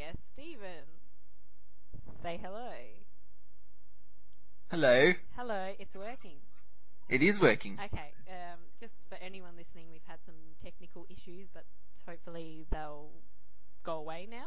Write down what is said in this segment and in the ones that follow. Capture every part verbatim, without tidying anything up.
guest, Stephen. Say hello. Hello. Hello, it's working. It is working. Okay, um, just for anyone listening, we've had some technical issues, but hopefully they'll go away now.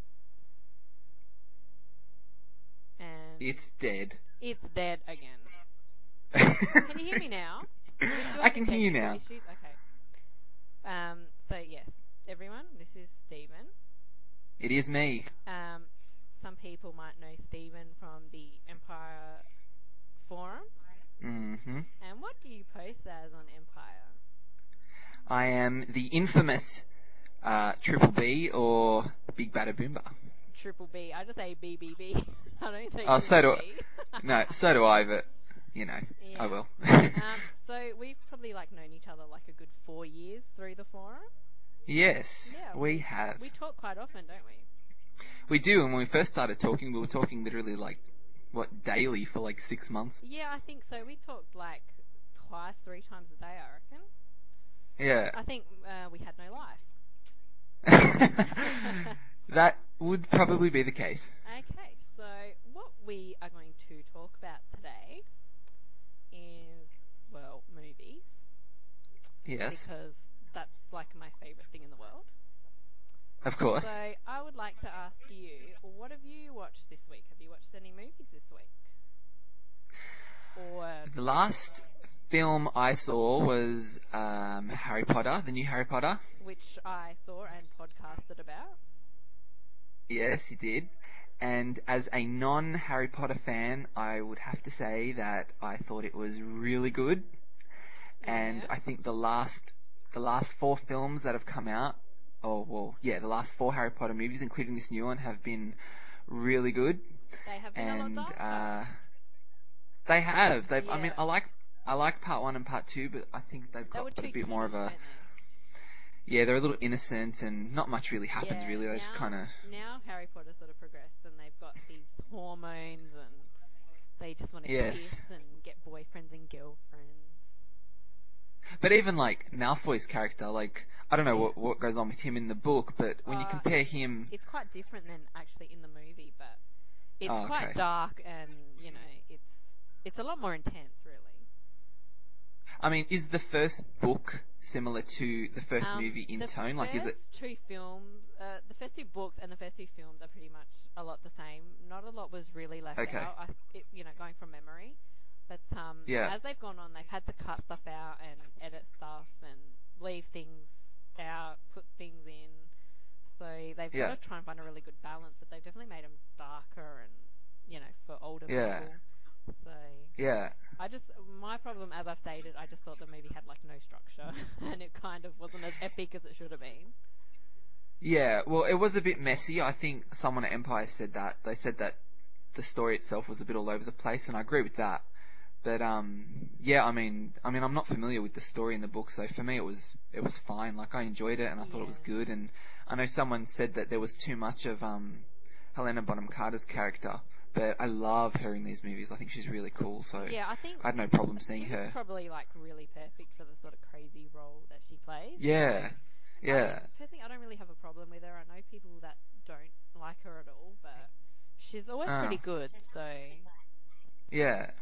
And It's dead. it's dead again. Can you hear me now? We still I having can hear you technical now. issues? Okay. Um, so yes, everyone, this is Stephen. It is me. Um, some people might know Stephen from the Empire forums. Mm-hmm. And what do you post as on Empire? I am the infamous uh, Triple B or Big Bada Boomba. Triple B. I just say B B B. I don't say Oh, so Triple do B. no, so do I, but you know, I Yeah. will. Um, so we've probably like known each other like a good four years through the forum. Yes, Yeah, we we have. we talk quite often, don't we? We do, and when we first started talking, we were talking literally like, what, daily for like six months. Yeah, I think so. We talked like twice, three times a day, I reckon. Yeah. I think uh, we had no life. That would probably be the case. Okay, so what we are going to talk about today is, well, movies, Yes, because that's like my favourite thing in the world. of So course. I would like to ask you, what have you watched this week? Have you watched any movies this week? Or The last film I saw was um, Harry Potter, the new Harry Potter. which I saw and podcasted about? Yes, you did. And as a non-Harry Potter fan, I would have to say that I thought it was really good. And Yeah. I think the last, the last four films that have come out, oh well, yeah, the last four Harry Potter movies, including this new one, have been really good. They have been a lot And darker. uh, they have. They've. I mean, Yeah. I like, I like part one and part two, but I think they've They got were a too bit more of kiddie, a. weren't they? Yeah, they're a little innocent and not much really happens. Yeah. Really, they just kind Now, of. now Harry Potter sort of progressed, and they've got these hormones, and they just want to kiss Yes. and get boyfriends and girlfriends. But even like Malfoy's character, like I don't know what what goes on with him in the book, but when you Uh, compare him, it's quite different than actually in the movie, but it's oh quite okay. dark, and you know, it's it's a lot more intense, really. I mean, is the first book similar to the first Um, movie in the tone? Like, is first it two films, uh, the first two books and the first two films are pretty much a lot the same. Not a lot was really left okay? out. I, it, you know, going from memory, but um, Yeah, as they've gone on, they've had to cut stuff out and edit stuff and leave things out, put things in. So they've got yeah, to try and find a really good balance, but they've definitely made them darker and you know for older yeah, people. So yeah. I just my problem, as I've stated, I just thought the movie had like no structure, and it kind of wasn't as epic as it should have been. Yeah, well, it was a bit messy. I think someone at Empire said that. They said that the story itself was a bit all over the place, and I agree with that. But um, yeah, I mean, I mean, I'm not familiar with the story in the book, so for me it was it was fine. Like I enjoyed it, and I thought it was Yeah, good. And I know someone said that there was too much of um, Helena Bonham Carter's character, but I love her in these movies. I think she's really cool, so yeah. I think I had no problem seeing she was her. probably like really perfect for the sort of crazy role that she plays. So Yeah, I don't yeah, personally, I don't really have a problem with her. I know people that don't like her at all, but she's always uh, pretty good. So, yeah.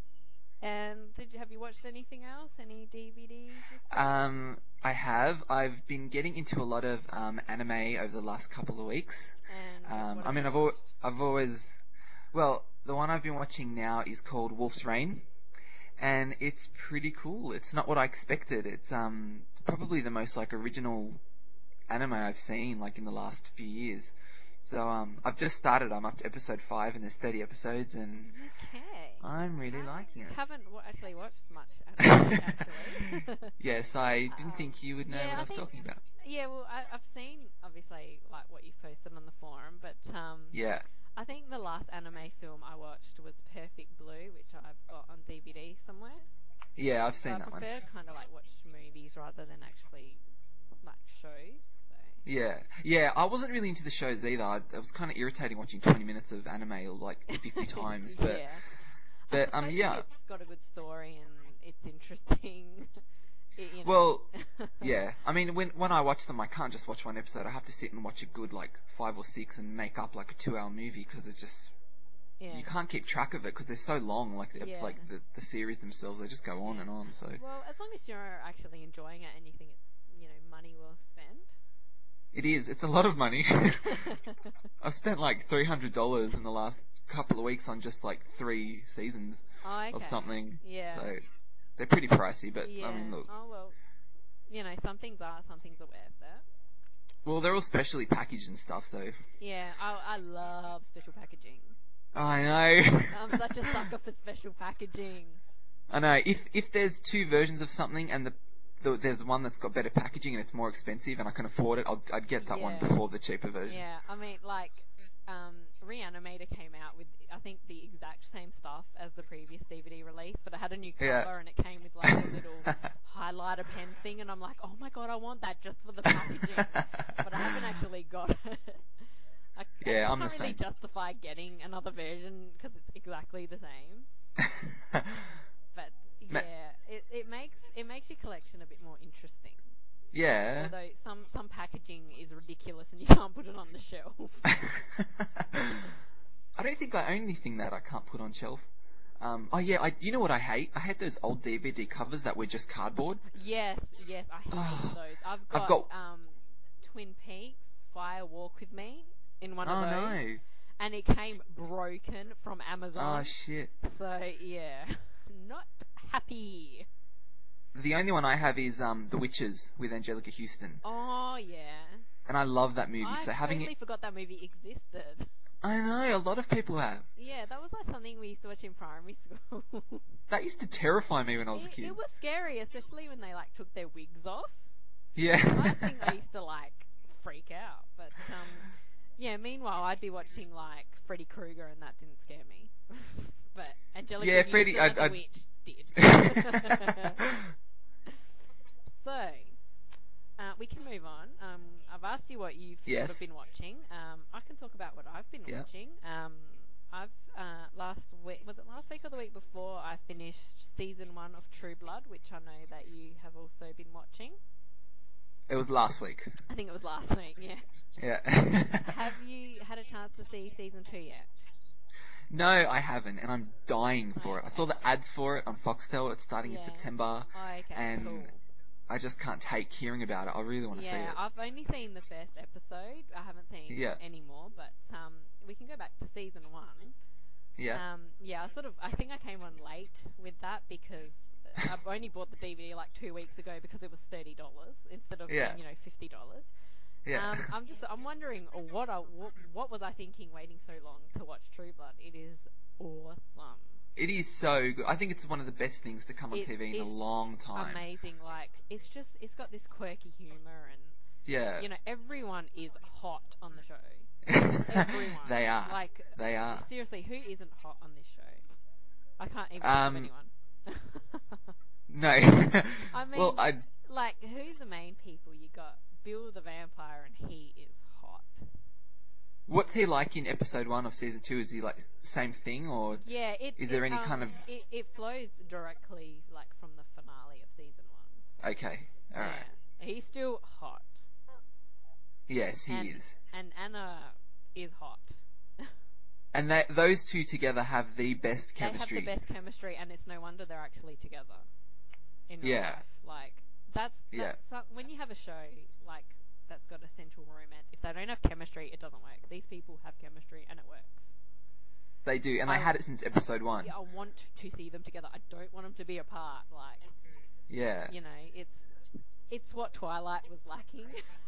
and did you have you watched anything else? Any D V Ds this week? Um, I have. I've been getting into a lot of um, anime over the last couple of weeks. And Um, what I have mean, you I've al- watched? I've always well, the one I've been watching now is called Wolf's Rain, and it's pretty cool. It's not what I expected. It's um probably the most like original anime I've seen like in the last few years. So um I've just started. I'm up to episode five, and there's thirty episodes, and Okay. I'm really I liking haven't w- actually watched much anime, it. actually. Yes, I didn't um, think you would know yeah, what I I was think, talking about. yeah, well, I, I've seen, obviously, like, what you've posted on the forum, but, um, Yeah. I think the last anime film I watched was Perfect Blue, which I've got on D V D somewhere. Yeah, I've So I seen that one. prefer to kind of, like, watch movies rather than actually, like, shows, so. Yeah, yeah. I wasn't really into the shows either. I, it was kind of irritating watching twenty minutes of anime like fifty times. But, Yeah. I but um, suppose if yeah, it's got a good story and it's interesting, I you know. Well, yeah. I mean, when when I watch them, I can't just watch one episode. I have to sit and watch a good like five or six and make up like a two-hour movie because it just Yeah. you can't keep track of it because they're so long. Like the, Yeah. like the the series themselves, they just go on Yeah. and on. So Well, as long as you're actually enjoying it and you think it's, you know, money well spent. it is. It's a lot of money. I've spent like three hundred dollars in the last couple of weeks on just like three seasons Oh, okay. of something. Yeah. So they're pretty pricey, but Yeah. I mean, look. Oh, well, you know, some things are, some things are worth it. Well, they're all specially packaged and stuff, so. Yeah, I, I love special packaging. I know. I'm such a sucker for special packaging. I know. If if there's two versions of something and the, the there's one that's got better packaging and it's more expensive and I can afford it, I'll, I'd get that one Yeah. before the cheaper version. Yeah, I mean, like, um, Reanimator came out with, I think, the exact same stuff as the previous D V D release, but it had a new cover Yeah. and it came with, like, a little highlighter pen thing, and I'm like, oh my god, I want that just for the packaging. But I haven't actually got it. I, I Yeah, just I'm the can't really same. justify getting another version because it's exactly the same. But Ma- yeah, it, it makes it makes your collection a bit more interesting. yeah. Although some some packaging is ridiculous and you can't put it on the shelf. I don't think I own anything that I can't put on shelf. Um, oh yeah, I, you know what I hate? I hate those old D V D covers that were just cardboard. Yes, yes, I hate Oh, those. I've I've got got. um, Twin Peaks Fire Walk with Me in one of Oh those, no. and it came broken from Amazon. Oh shit. So yeah, not happy. The only one I have is um The Witches with Angelica Houston, Oh yeah, and I love that movie. I So having it, totally forgot that movie existed. I know a lot of people have. Yeah, that was like something we used to watch in primary school. That used to terrify me when I was a it, kid. it was scary, especially when they like took their wigs off. Yeah. I think I used to like freak out, but um, yeah. Meanwhile, I'd be watching like Freddy Krueger, and that didn't scare me. But Angelica Yeah, Houston Freddy. I. as a I witch did. So uh, we can move on. Um, I've asked you what you've sort of yes. been watching. Um, I can talk about what I've been Yeah. watching. Um, I've uh, last week was it last week or the week before I finished season one of True Blood, which I know that you have also been watching. It was last week. I think it was last week. Yeah. Yeah. Have you had a chance to see season two yet? No, I haven't, and I'm dying for it. I saw Okay. the ads for it on Foxtel. It's starting in Yeah. September, Oh, okay, and cool. I just can't take hearing about it. I really want to see Yeah, it. I've only seen the first episode. I haven't seen Yeah. any more, but um, we can go back to season one. Yeah. Um, yeah, I sort of, I think I came on late with that because I've only bought the D V D like two weeks ago because it was thirty dollars instead of Yeah. being, you know, fifty dollars. Yeah. Um, I'm just, I'm wondering what, I, what, what was I thinking waiting so long to watch True Blood? It is awesome. It is so good. I think it's one of the best things to come on It, T V in a it's long time. amazing. Like, it's just, it's got this quirky humor and, Yeah. you know, everyone is hot on the show. Everyone. They are. Like, They are. seriously, who isn't hot on this show? I can't even Um, think of anyone. No. I mean, Well, I. like, who's the main people? You got Bill the vampire, and he is hot. What's he like in episode one of season two? Is he like same thing, or Yeah, it. is it, there any um, kind of? It, it flows directly, like, from the finale of season one. So, Okay. All yeah, right. he's still hot, Yes, he and is. and Anna is hot. And that those two together have the best They have chemistry. the best chemistry, and it's no wonder they're actually together in real Yeah. life. Like, that's Yeah. that's some- when you have a show like that's got a central romance. If they don't have chemistry, it doesn't work. These people have chemistry, and it works. They do, and they I- had it since episode one. I want to see them together. I don't want them to be apart. Like, Yeah. you know, it's it's what Twilight was lacking.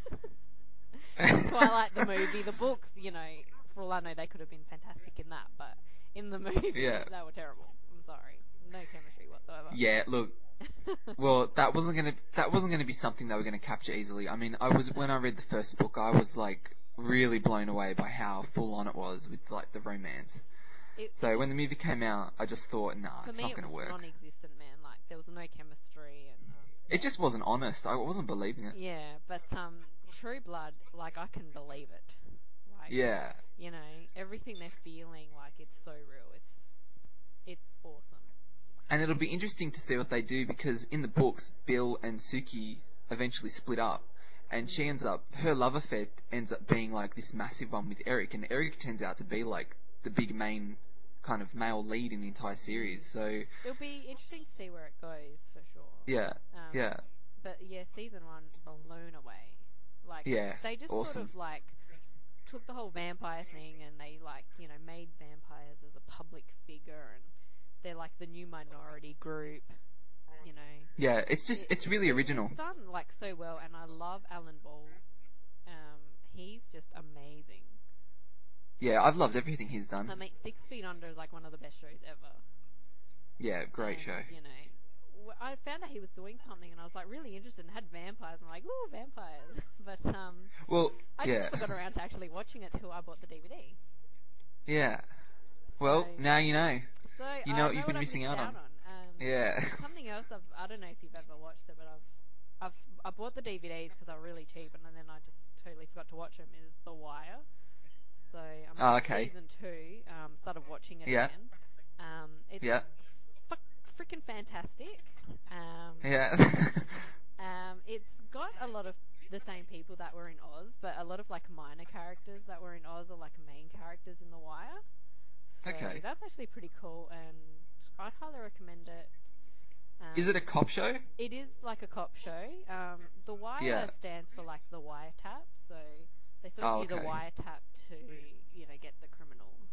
Twilight the movie, the books, you know, for all I know, they could have been fantastic in that, but in the movie, Yeah. they were terrible. I'm sorry, no chemistry whatsoever. Yeah. Look. Well, that wasn't gonna that wasn't gonna be something they were gonna capture easily. I mean, I was when I read the first book, I was like really blown away by how full on it was with like the romance. It, So it just, when the movie came out, I just thought, nah, for it's me, not it gonna was work. non-existent, man. Like, there was no chemistry, and um, It just wasn't honest. I wasn't believing it. yeah. But um, True Blood, like, I can believe it. Like, Yeah. you know, everything they're feeling, like, it's so real. It's it's awesome. And it'll be interesting to see what they do because in the books, Bill and Suki eventually split up. And she ends up, her love affair ends up being like this massive one with Eric. And Eric turns out to be like the big main kind of male lead in the entire series. So, It'll be interesting to see where it goes for sure. yeah, Um, yeah, But yeah, season one blown away. Like yeah, they just awesome. sort of like took the whole vampire thing and they like you know made vampires as a public figure and they're like the new minority group. You know. Yeah, it's just, It, it's it, really it, original. It's done like so well, and I love Alan Ball. Um, he's just amazing. Yeah, I've loved everything he's done. I mean, Six Feet Under is like one of the best shows ever. Yeah, great and, show. You know, w- I found out he was doing something, and I was like really interested and had vampires. And I'm like, ooh, vampires. But um, Well, I yeah, never got around to actually watching it till I bought the D V D. yeah. So, Well, now you know. so You know I what know you've what been I've missing missed out out on. on. Um, Yeah. something else I've I don't know if you've ever watched it, but I've I've I bought the D V Ds because they were really cheap, and then I just totally forgot to watch them. Is The Wire. So I'm Oh, on okay. season two. Um, started watching it Yeah. again. Um, it's Yeah. f- freaking fantastic. Um, Yeah. um, it's got a lot of the same people that were in Oz, but a lot of like minor characters that were in Oz are like main characters in The Wire. So Okay. that's actually pretty cool, and I'd highly recommend it. Um, Is it a cop show? It is like a cop show. Um, the Wire Yeah. stands for like the wiretap, so they sort of Oh, use a okay. wiretap to you know get the criminals.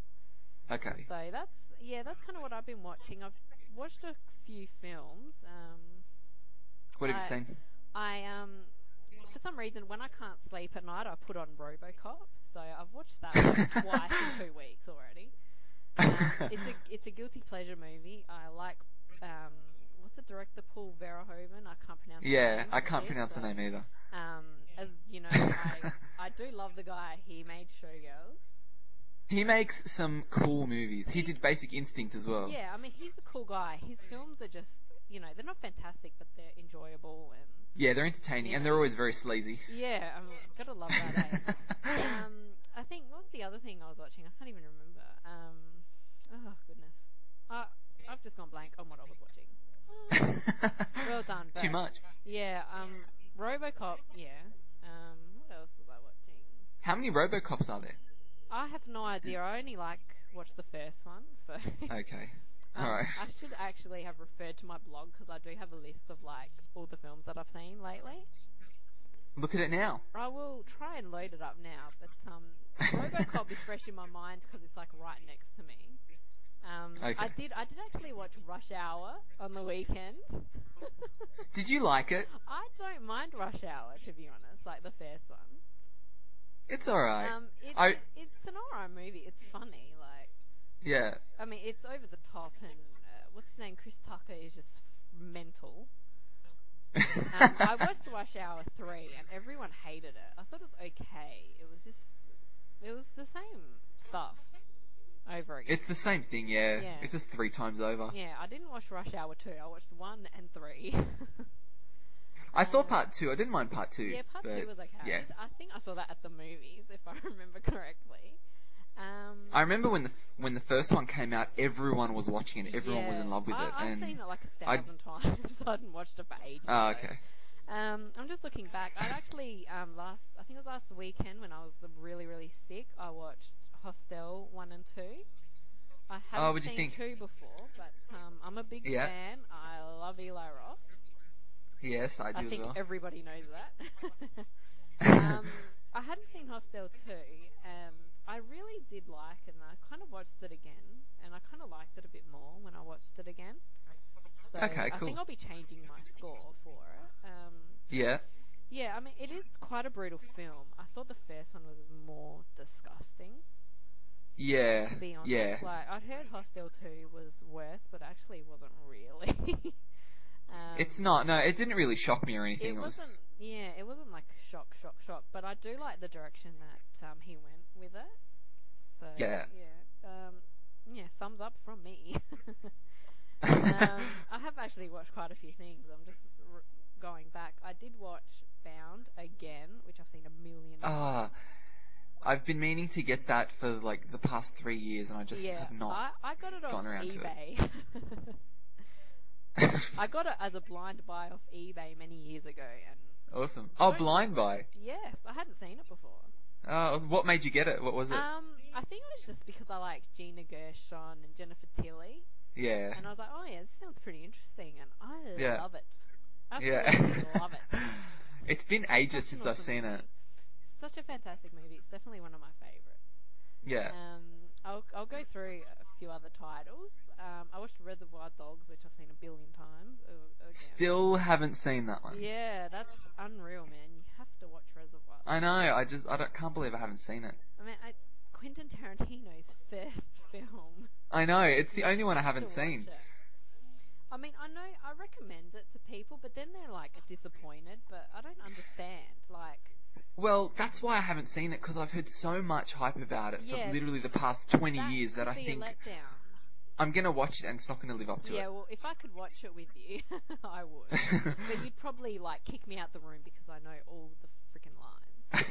Okay. So that's yeah, that's kind of what I've been watching. I've watched a few films. Um, What have you I seen? I um for some reason when I can't sleep at night, I put on RoboCop. So I've watched that like twice in two weeks already. Um, it's a it's a guilty pleasure movie. I like um, what's the director Paul Verhoeven? I can't pronounce his Yeah, name. I can't Shit, pronounce so, the name either. um, as you know, I I do love the guy. He made Showgirls. He makes some cool movies. He He's did Basic Instinct as well. yeah, I mean he's a cool guy. His films are just you know they're not fantastic, but they're enjoyable and Yeah, they're entertaining you and know they're always very sleazy. yeah, I'm gotta love that. Eh? Um, I think what was the other thing I was watching? I can't even remember. Um, oh goodness. Uh, I've just gone blank on what I was watching. Uh, well done, Too but much. yeah, um, RoboCop, yeah. Um, what else was I watching? How many RoboCops are there? I have no idea. I only like watched the first one, so Okay. um, Alright. I should actually have referred to my blog because I do have a list of like all the films that I've seen lately. Look at it now. I will try and load it up now, but um, RoboCop is fresh in my mind because it's like right next to me. Um, Okay. I did I did actually watch Rush Hour on the weekend. Did you like it? I don't mind Rush Hour to be honest, like the first one. It's alright. Um, it, I it it's an alright movie. It's funny, like yeah. I mean it's over the top and uh, what's his name? Chris Tucker is just mental. Um, I watched Rush Hour three and everyone hated it. I thought it was okay. It was just it was the same stuff over again. It's the same thing, yeah. Yeah. It's just three times over. Yeah, I didn't watch Rush Hour two. I watched one and three. I saw um, part two. I didn't mind part two. yeah, part but two was okay. I, yeah. did, I think I saw that at the movies, if I remember correctly. Um, I remember when the when the first one came out, everyone was watching it. Everyone yeah, was in love with I, it, I've and seen it like a I. thousand times. I hadn't watched it for ages. Oh, though. okay. Um, I'm just looking back. I'd actually um, last, I think it was last weekend when I was really, really sick. I watched Hostel one and two. I Oh, hadn't what'd you seen think? two before, but um, I'm a big Yeah. fan. I love Eli Roth. Yes, I I do as think well. everybody knows that. um, I hadn't seen Hostel two, and I really did like it, and I kind of watched it again, and I kind of liked it a bit more when I watched it again. So Okay, I think cool. I'll be changing my score for it. Um, Yeah. yeah, I mean, it is quite a brutal film. I thought the first one was more disgusting, Yeah. to be Yeah. honest. Like, I'd heard Hostel two was worse, but actually it wasn't really. um, It's not. No, it didn't really shock me or anything. It It wasn't, was. yeah, it wasn't like shock, shock, shock. But I do like the direction that um, he went with it. So Yeah. yeah, um, yeah, thumbs up from me. um, I have actually watched quite a few things. I'm just r- going back. I did watch Bound again, which I've seen a million Ah, times. I've been meaning to get that for like the past three years, and I just Yeah, have not I, I got it off gotten around to it. eBay. I got it as a blind buy off eBay many years ago, and Awesome. I Oh, don't. Blind Buy. Yes, I hadn't seen it before. Uh, what made you get it? What was it? Um, I think it was just because I like Gina Gershon and Jennifer Tilly, Yeah. and I was like, oh yeah, this sounds pretty interesting, and I Yeah. love it. Yeah. Absolutely love it. It's been ages Such an since I've awesome seen movie. it. Such a fantastic movie. It's definitely one of my favorites. Yeah. Um, I'll I'll go through a few other titles. Um, I watched Reservoir Dogs, which I've seen a billion times. Uh, again. Still haven't seen that one. Yeah, that's unreal, man. You have to watch Reservoir I Dogs. know. I just I don't, can't believe I haven't seen it. I mean, it's Quentin Tarantino's first film. I know. It's the You only one I have to haven't watch seen. it. I mean, I know I recommend it to people, but then they're like disappointed. But I don't understand. Like, Well, that's why I haven't seen it, because I've heard so much hype about it for yeah, literally the past twenty that years that could I be a think letdown. I'm gonna watch it and it's not gonna live up to Yeah, well, if I could watch it with you, I would. it. But you'd probably like kick me out the room because I know all the freaking lines.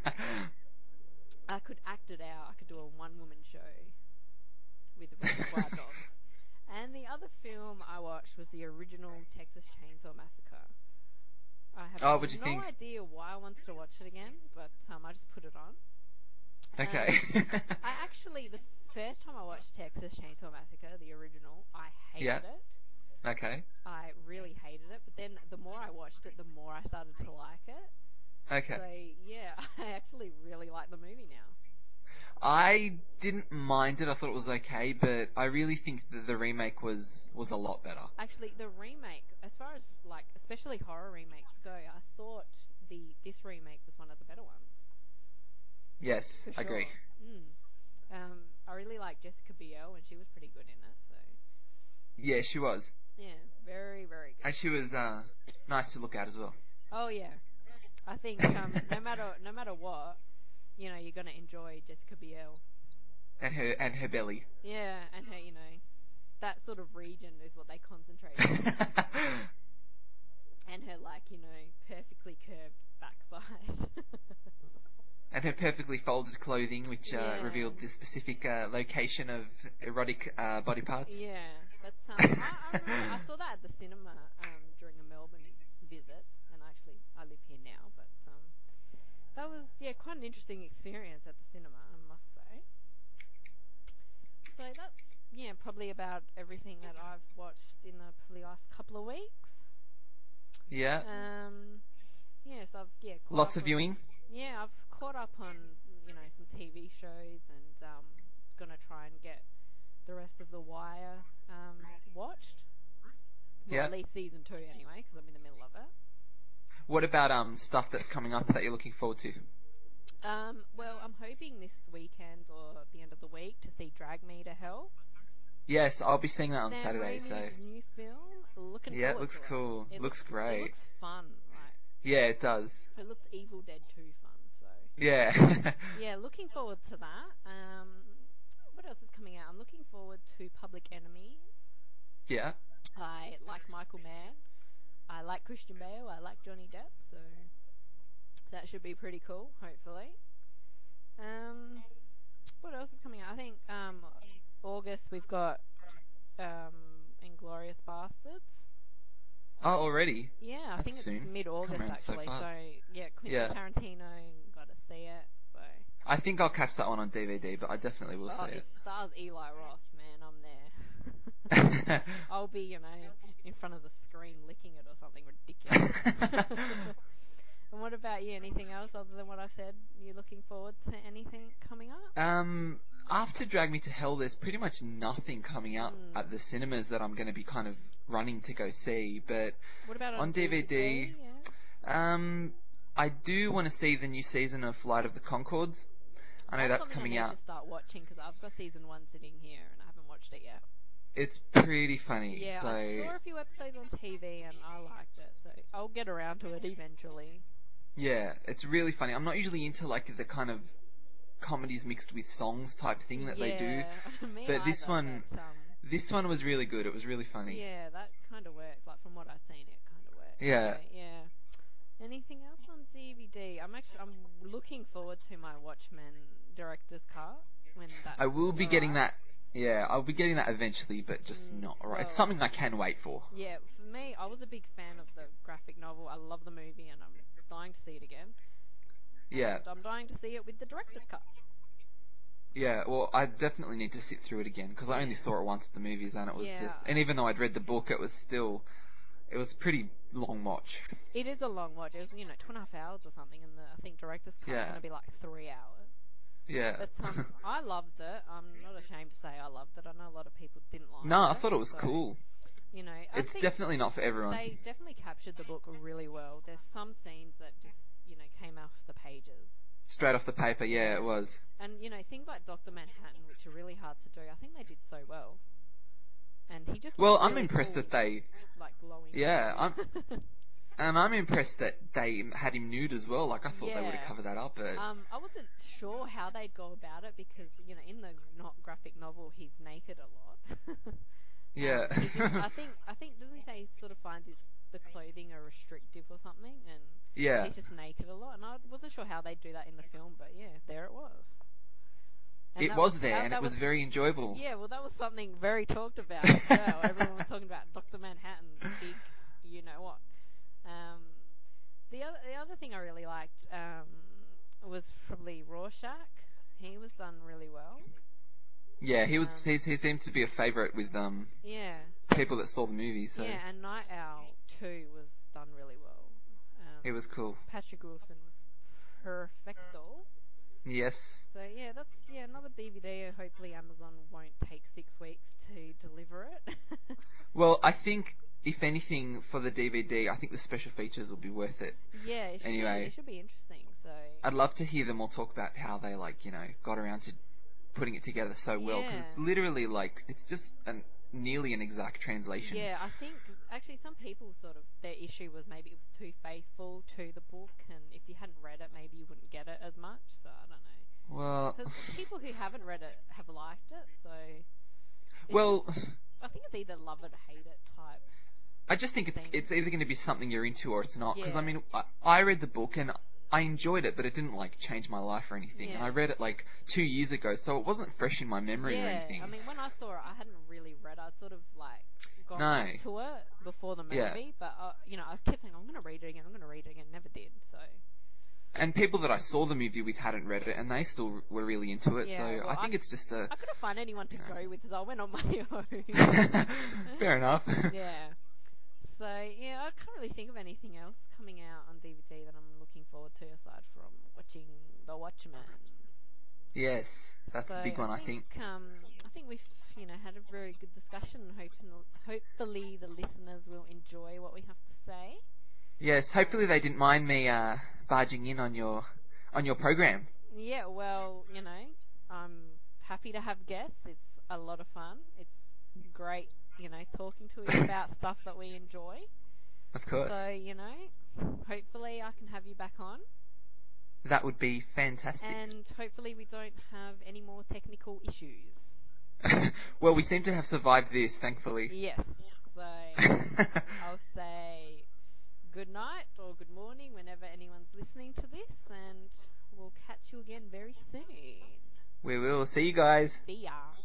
I could act it out. I could do a one-woman show with Reservoir Dogs. And the other film I watched was the original Texas Chainsaw Massacre. I have Oh, what'd you no think? idea why I wanted to watch it again, but um, I just put it on. Okay. Um, I actually, the first time I watched Texas Chainsaw Massacre, the original, I Yeah. hated it. Okay. I really hated it, but then the more I watched it, the more I started to like it. Okay. So yeah, I actually really like the movie now. I didn't mind it. I thought it was okay, but I really think that the remake was was a lot better. Actually, the remake, as far as like, especially horror remakes go, I thought the this remake was one of the better ones Yes, for I sure. agree. Mm. Um, I really like Jessica Biel, and she was pretty good in it. So Yeah, she was, yeah, very very and good. she was uh, nice to look at as well. Oh yeah, I think um, no matter no matter what, you know, you're gonna enjoy Jessica Biel. And her and her belly. Yeah, and her, you know, that sort of region is what they concentrate on. And her, like, you know, perfectly curved backside. And her perfectly folded clothing, which uh, Yeah. revealed the specific uh, location of erotic uh, body parts. Yeah, but um, I, I remember I saw that at the cinema um, during a Melbourne visit, and actually I live here now, but um, that was yeah quite an interesting experience at the cinema, I must say. So that's yeah probably about everything that I've watched in the probably last couple of weeks. Yeah, Um, yeah, so I've yeah caught lots up of on viewing. yeah I've caught up on you know some T V shows and um, gonna try and get the rest of The Wire um, watched. Well, Yeah. at least season two anyway, because I'm in the middle of it. What about um stuff that's coming up that you're looking forward to? Um, well, I'm hoping this weekend or the end of the week to see Drag Me to Hell. Yes, I'll be seeing that on Sam Saturday. So Raimi's new film. Looking yeah, it forward looks to cool. it. It Looks looks it great. looks fun. Like Yeah, it does. it looks Evil Dead two fun. So Yeah. yeah, looking forward to that. Um, what else is coming out? I'm looking forward to Public Enemies. Yeah. I like Michael Mann. I like Christian Bale. I like Johnny Depp. So that should be pretty cool. Hopefully. Um, what else is coming out? I think um, August we've got um, Inglorious Bastards. Oh, already? Yeah, I think That's it's soon. It's come mid-August around so actually. So fast. yeah, Quentin Yeah. Tarantino, got to see it. So I think I'll catch that one on D V D, but I definitely will oh, see it it. stars Eli Roth, man. I'm there. I'll be, you know, in front of the screen licking it or something ridiculous. And what about you? Anything else other than what I've said? You looking forward to anything coming up? um, after Drag Me to Hell, there's pretty much nothing coming out Mm. at the cinemas that I'm going to be kind of running to go see. But What about on on D V D, D V D? Yeah. um, I do want to see the new season of Flight of the Conchords. I know That's that's something I coming need out. to start watching because I've got season one sitting here and I haven't watched it yet. It's pretty funny. Yeah, So I saw a few episodes on T V and I liked it, so I'll get around to it eventually. yeah, it's really funny. I'm not usually into like the kind of comedies mixed with songs type thing that they do, Yeah, me but this either, one, but um, this one was really good. It was really funny. yeah, that kind of works. Like from what I've seen, it kind of works. So Yeah, yeah. Anything else on D V D? I'm actually I'm looking forward to my Watchmen director's cut when that I will be getting arrives. that Yeah, I'll be getting that eventually, but just Mm, not right. It's well, something I can wait for. yeah, for me, I was a big fan of the graphic novel. I love the movie, and I'm dying to see it again. Yeah, And I'm dying to see it with the director's cut. yeah. Well, I definitely need to sit through it again because I only Yeah. saw it once at the movies, and it was Yeah, just. And even though I'd read the book, it was still. It was a pretty long watch. it is a long watch. It was, you know, two and a half hours or something, and the I think director's cut's Yeah, going to be like three hours. yeah. But um, I loved it. I'm not ashamed to say I loved it. I know a lot of people didn't like No, I it, thought it was so cool. you know, I It's think definitely not for everyone. they definitely captured the book really well. There's some scenes that just, you know, came off the pages. Straight off the paper, yeah, Yeah. it was. And, you know, things like Doctor Manhattan, which are really hard to do, I think they did so well. And he just looked Well, I'm really impressed cool, that they. like glowing Yeah, I'm. blue. And I'm impressed that they had him nude as well. Like I thought they would have Yeah. covered that up, but Um, I wasn't sure how they'd go about it because, you know, in the not graphic novel, he's naked a lot. um, yeah. he just, I think, I think, doesn't he say he sort of finds his the clothing are restrictive or something, and Yeah. he's just naked a lot. And I wasn't sure how they'd do that in the film, but yeah, there it was. And It that was was there, uh, and it that was was very enjoyable. yeah, well, that was something very talked about as well. Everyone was talking about Doctor Manhattan's big, you know what. Um, the other the other thing I really liked um, was probably Rorschach. He was done really well. Yeah, he was. Um, He, he seems to be a favourite with um yeah, people that saw the movie, so yeah, and Night Owl too was done really well. Um, it was cool. Patrick Wilson was perfecto. Yes. So yeah, that's yeah another D V D. Hopefully Amazon won't take six weeks to deliver it. Well, I think if anything for the D V D, I think the special features will be worth it. Yeah, it should be it Anyway, should be interesting. So I'd love to hear them all talk about how they like you know got around to putting it together so well because yeah, it's literally like it's just an nearly an exact translation. yeah. I think actually some people sort of their issue was maybe it was too faithful to the book, and if you hadn't read it, maybe you wouldn't get it as much. So I don't know. Well, Because people who haven't read it have liked it, so it's well, just I think it's either love it or hate it type I just think it's thing. it's either going to be something you're into or it's not. Because I Yeah, mean, I, I read the book and I enjoyed it, but it didn't like change my life or anything. And yeah. I read it like two years ago, so it wasn't fresh in my memory or Yeah, anything. I mean, when I saw it, I hadn't really read. I'd sort of like gone No, into it before the yeah. movie, but uh, you know, I kept saying I'm going to read it again. I'm going to read it again. Never did. So And people that I saw the movie with hadn't read it, and they still were really into it. So yeah, well, I I think it's just a, I couldn't find anyone to you go with, so I went on my own. know. Fair enough. Yeah. So yeah, I can't really think of anything else coming out on D V D that I'm looking forward to aside from watching The Watchmen. Yes, that's So the big I one, I think think. um, I think we've you know had a very good discussion. Hoping, hopefully the listeners will enjoy what we have to say. Yes, hopefully Um, they didn't mind me uh, barging in on your on your program. yeah, well, you know, I'm happy to have guests. It's a lot of fun. It's great, you know, talking to you about stuff that we enjoy. Of course. So you know, hopefully I can have you back on. That would be fantastic. And hopefully we don't have any more technical issues. Well, we seem to have survived this, thankfully. Yes. So I'll say good night or good morning whenever anyone's listening to this, and we'll catch you again very soon. We will. See you guys. See ya.